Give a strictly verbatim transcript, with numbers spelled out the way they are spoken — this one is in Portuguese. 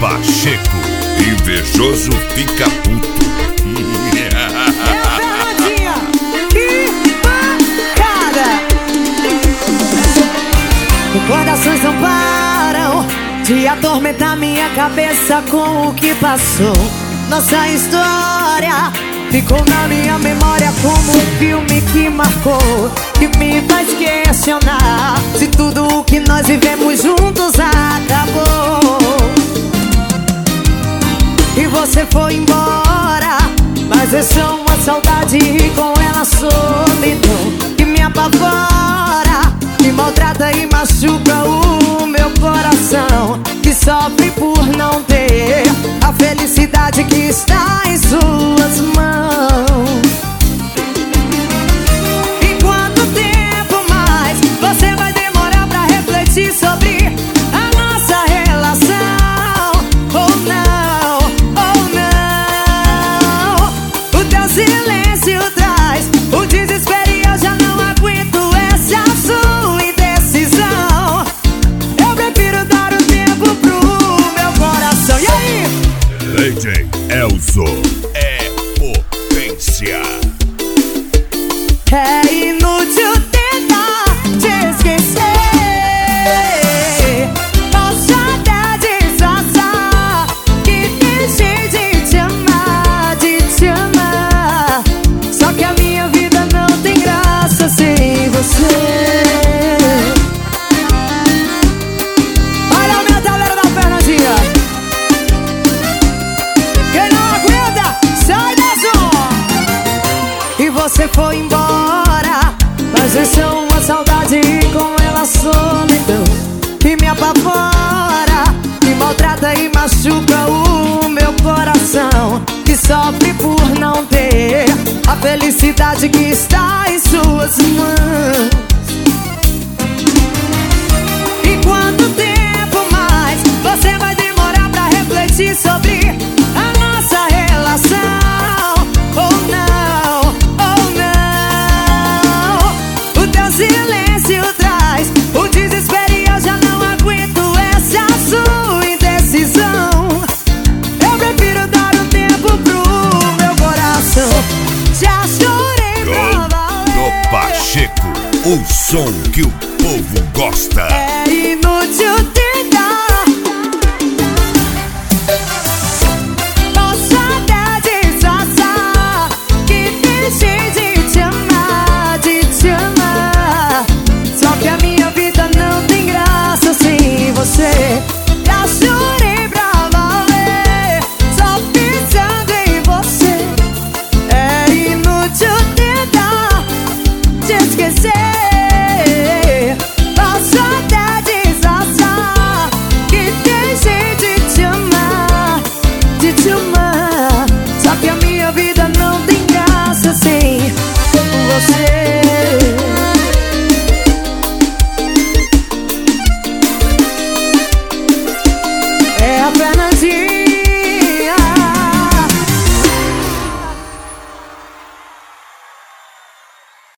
Pacheco, invejoso fica puto. Recordações não param de atormentar minha cabeça com o que passou. Nossa história ficou na minha memória como um filme que marcou, que me faz questionar se tudo o que nós vivemos juntos acabou. E você foi embora, mas deixou uma saudade e com ela a solidão que me apavora, me maltrata e machuca o meu coração, que sofre por não ter a felicidade que está em suas mãos. E quanto tempo mais você vai demorar pra refletir sobre a nossa relação? Ou não, ou não? O teu silêncio traz o desespero e eu já não aguento essa sua indecisão. Eu prefiro dar o tempo pro meu coração. E aí? D J Elzo é potência. É inútil tentar te esquecer. Posso até disfarçar que deixei de te amar, de te amar. Só que a minha vida não tem graça sem você. Olha o metaleiro da Fernandinha. Quem não aguenta, sai da zona. E você foi embora, mas deixou uma saudade e com ela a solidão que me apavora, me maltrata e machuca o meu coração, que sofre por não ter a felicidade que está em suas mãos. E quanto tempo mais você vai demorar pra refletir sobre a nossa relação? Ou não, ou não? O teu silêncio traz o desespero e eu já não aguento essa sua indecisão. Eu prefiro dar o tempo pro meu coração. Já chorei pra Do valer. Pacheco, o som que o povo gosta. É inútil tentar. Posso até disfarçar que deixei de te amar, de te amar. Só que a minha vida não tem graça sem você. Já chorei pra valer, só pensando em você. É inútil tentar te esquecer. Posso até disfarçar que deixei de te amar, de te amar. Só que a minha vida não tem graça sem você.